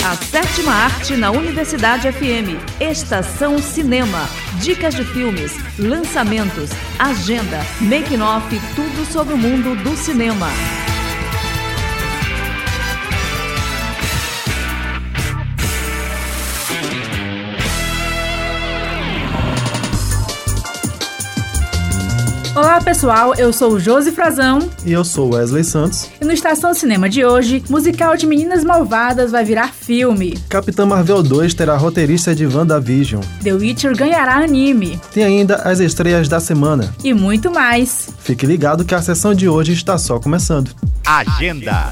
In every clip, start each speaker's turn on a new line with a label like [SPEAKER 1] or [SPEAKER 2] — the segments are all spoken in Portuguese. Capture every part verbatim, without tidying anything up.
[SPEAKER 1] A sétima arte na Universidade F M. Estação Cinema. Dicas de filmes, lançamentos, agenda, making-off, tudo sobre o mundo do cinema.
[SPEAKER 2] Olá pessoal, eu sou o Josi Frazão.
[SPEAKER 3] E eu sou Wesley Santos.
[SPEAKER 2] E no Estação Cinema de hoje, musical de Meninas Malvadas vai virar filme.
[SPEAKER 3] Capitã Marvel dois terá roteirista de WandaVision.
[SPEAKER 2] The Witcher ganhará anime.
[SPEAKER 3] Tem ainda as estreias da semana.
[SPEAKER 2] E muito mais.
[SPEAKER 3] Fique ligado que a sessão de hoje está só começando.
[SPEAKER 4] Agenda.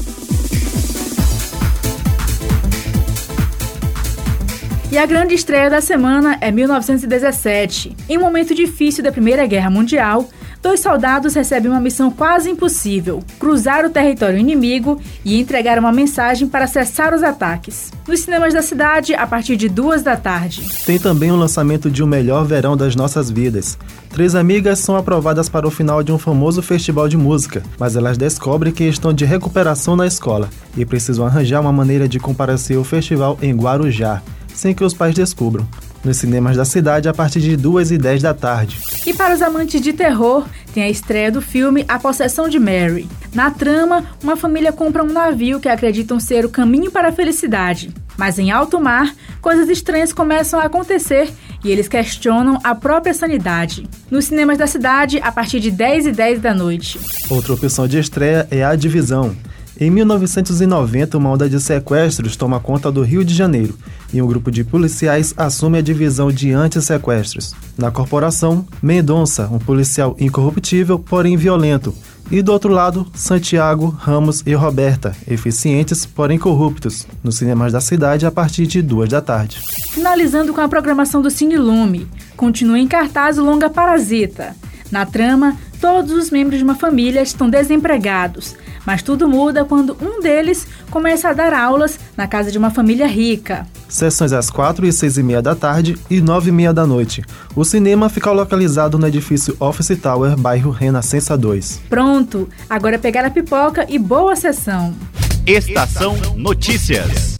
[SPEAKER 2] E a grande estreia da semana é mil novecentos e dezessete. Em um momento difícil da Primeira Guerra Mundial, dois soldados recebem uma missão quase impossível: cruzar o território inimigo e entregar uma mensagem para cessar os ataques. Nos cinemas da cidade, a partir de duas da tarde.
[SPEAKER 3] Tem também o lançamento de O Melhor Verão das Nossas Vidas. Três amigas são aprovadas para o final de um famoso festival de música, mas elas descobrem que estão de recuperação na escola e precisam arranjar uma maneira de comparecer ao festival em Guarujá, sem que os pais descubram. Nos cinemas da cidade, a partir de duas e dez da tarde.
[SPEAKER 2] E para os amantes de terror, tem a estreia do filme A Possessão de Mary. Na trama, uma família compra um navio que acreditam ser o caminho para a felicidade. Mas em alto mar, coisas estranhas começam a acontecer e eles questionam a própria sanidade. Nos cinemas da cidade, a partir de dez e dez da noite.
[SPEAKER 3] Outra opção de estreia é A Divisão. Em mil novecentos e noventa, uma onda de sequestros toma conta do Rio de Janeiro e um grupo de policiais assume a divisão de anti-sequestros. Na corporação, Mendonça, um policial incorruptível, porém violento. E do outro lado, Santiago, Ramos e Roberta, eficientes, porém corruptos, nos cinemas da cidade a partir de duas da tarde.
[SPEAKER 2] Finalizando com a programação do Cine Lume, continua em cartaz o longa Parasita. Na trama, todos os membros de uma família estão desempregados, mas tudo muda quando um deles começa a dar aulas na casa de uma família rica.
[SPEAKER 3] Sessões às quatro e seis e meia da tarde e nove e meia da noite. O cinema fica localizado no edifício Office Tower, bairro Renascença dois.
[SPEAKER 2] Pronto, agora é pegar a pipoca e boa sessão.
[SPEAKER 4] Estação Notícias.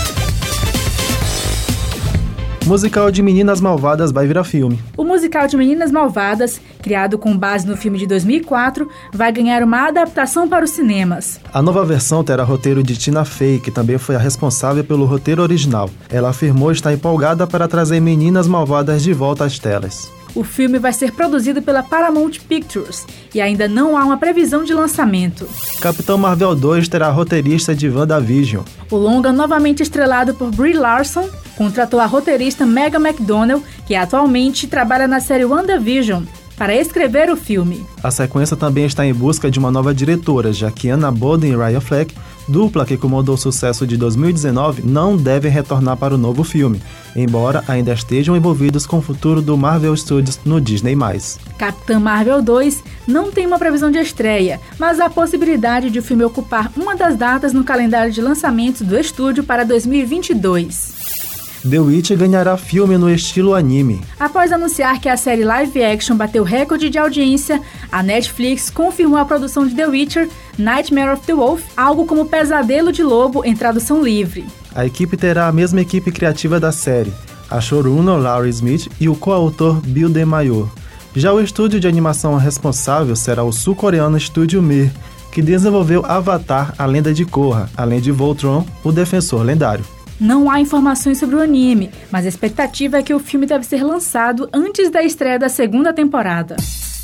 [SPEAKER 3] Musical de Meninas Malvadas vai virar filme.
[SPEAKER 2] O musical de Meninas Malvadas, criado com base no filme de dois mil e quatro, vai ganhar uma adaptação para os cinemas.
[SPEAKER 3] A nova versão terá roteiro de Tina Fey, que também foi a responsável pelo roteiro original. Ela afirmou estar empolgada para trazer Meninas Malvadas de volta às telas.
[SPEAKER 2] O filme vai ser produzido pela Paramount Pictures e ainda não há uma previsão de lançamento.
[SPEAKER 3] Capitã Marvel dois terá roteirista de WandaVision.
[SPEAKER 2] O longa, novamente estrelado por Brie Larson, contratou a roteirista Megan McDonnell, que atualmente trabalha na série WandaVision, para escrever o filme.
[SPEAKER 3] A sequência também está em busca de uma nova diretora, já que Anna Boden e Ryan Fleck, dupla que comandou o sucesso de dois mil e dezenove, não devem retornar para o novo filme, embora ainda estejam envolvidos com o futuro do Marvel Studios no Disney mais.
[SPEAKER 2] Capitã Marvel dois não tem uma previsão de estreia, mas há a possibilidade de o filme ocupar uma das datas no calendário de lançamentos do estúdio para dois mil e vinte e dois.
[SPEAKER 3] The Witcher ganhará filme no estilo anime.
[SPEAKER 2] Após anunciar que a série live action bateu recorde de audiência, a Netflix confirmou a produção de The Witcher, Nightmare of the Wolf, algo como Pesadelo de Lobo em tradução livre.
[SPEAKER 3] A equipe terá a mesma equipe criativa da série, a showrunner Laurie Smith e o coautor Bill DeMaio. Já o estúdio de animação responsável será o sul-coreano Studio Mir, que desenvolveu Avatar, a Lenda de Korra, além de Voltron, o Defensor Lendário.
[SPEAKER 2] Não há informações sobre o anime, mas a expectativa é que o filme deve ser lançado antes da estreia da segunda temporada.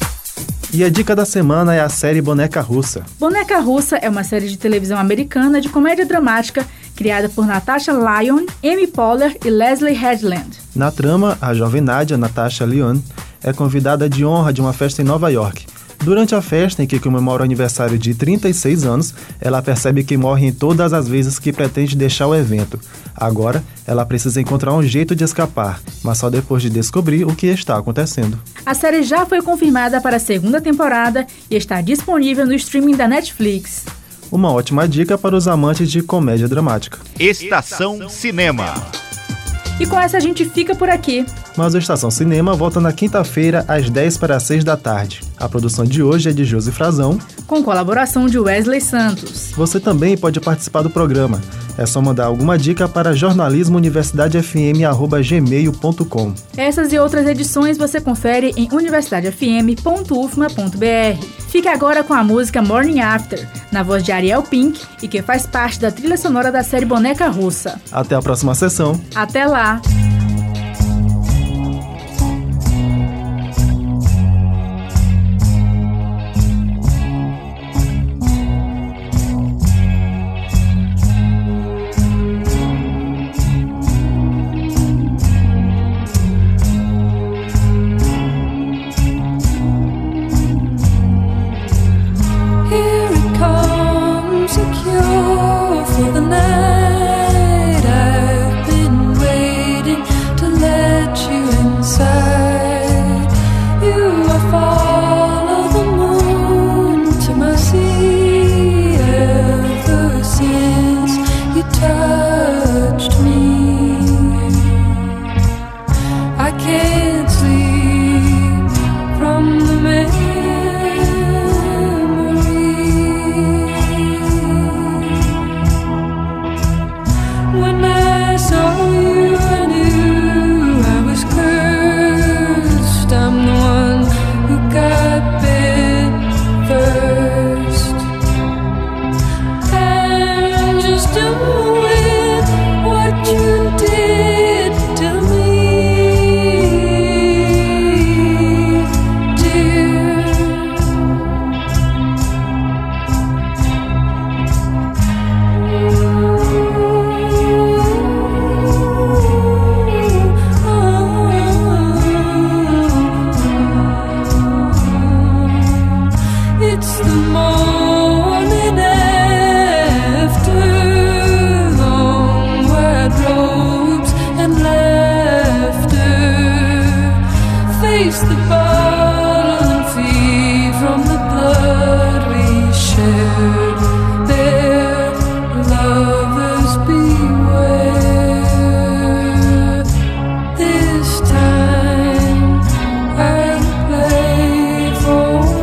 [SPEAKER 3] E a dica da semana é a série Boneca Russa.
[SPEAKER 2] Boneca Russa é uma série de televisão americana de comédia dramática criada por Natasha Lyonne, Amy Poehler e Leslie Headland.
[SPEAKER 3] Na trama, a jovem Nadia, Natasha Lyonne, é convidada de honra de uma festa em Nova York. Durante a festa, em que comemora o aniversário de trinta e seis anos, ela percebe que morre em todas as vezes que pretende deixar o evento. Agora, ela precisa encontrar um jeito de escapar, mas só depois de descobrir o que está acontecendo.
[SPEAKER 2] A série já foi confirmada para a segunda temporada e está disponível no streaming da Netflix.
[SPEAKER 3] Uma ótima dica para os amantes de comédia dramática.
[SPEAKER 4] Estação Cinema.
[SPEAKER 2] E com essa a gente fica por aqui.
[SPEAKER 3] Mas o Estação Cinema volta na quinta-feira, às dez para as seis da tarde. A produção de hoje é de Josi Frazão,
[SPEAKER 2] com colaboração de Wesley Santos.
[SPEAKER 3] Você também pode participar do programa. É só mandar alguma dica para jornalismo universidade f m arroba gmail ponto com.
[SPEAKER 2] Essas e outras edições você confere em universidade f m ponto u f m a ponto b r. Fique agora com a música Morning After, na voz de Ariel Pink, e que faz parte da trilha sonora da série Boneca Russa.
[SPEAKER 3] Até a próxima sessão.
[SPEAKER 2] Até lá!
[SPEAKER 5] For the night, I've been waiting to let you inside. You are follow the moon to my sea ever since you touched me. I can't sleep from the memory. When I saw you, I knew I was cursed. I'm the one who got bit first. I'm just doing what you did to me, dear. It's the morning after long white robes and laughter. Face the bottle and feed from the blood we shared. There, lovers beware. This time I'll play for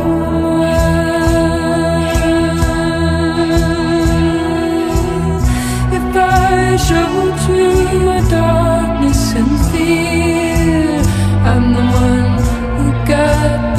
[SPEAKER 5] if I showed you my darkness and fear. I'm the one who got